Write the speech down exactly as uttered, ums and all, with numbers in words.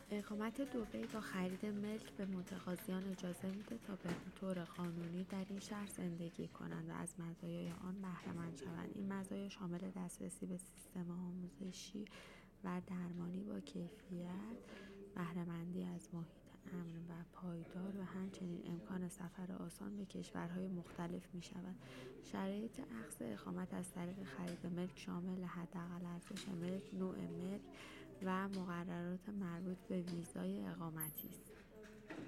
اقامت دبی با خرید ملک به متقاضیان اجازه میده تا به طور قانونی در این شهر زندگی کنند و از مزایای آن بهره‌مند شوند. این مزایا شامل دسترسی به سیستم آموزشی و درمانی با کیفیت، بهره‌مندی از محیط امن و پایدار و همچنین امکان سفر آسان به کشورهای مختلف می شود. شرایط اخذ اقامت از طریق خرید ملک شامل حداقل ارزش ملک، نوع ملک و مقررات مربوط به ویزای اقامتی است.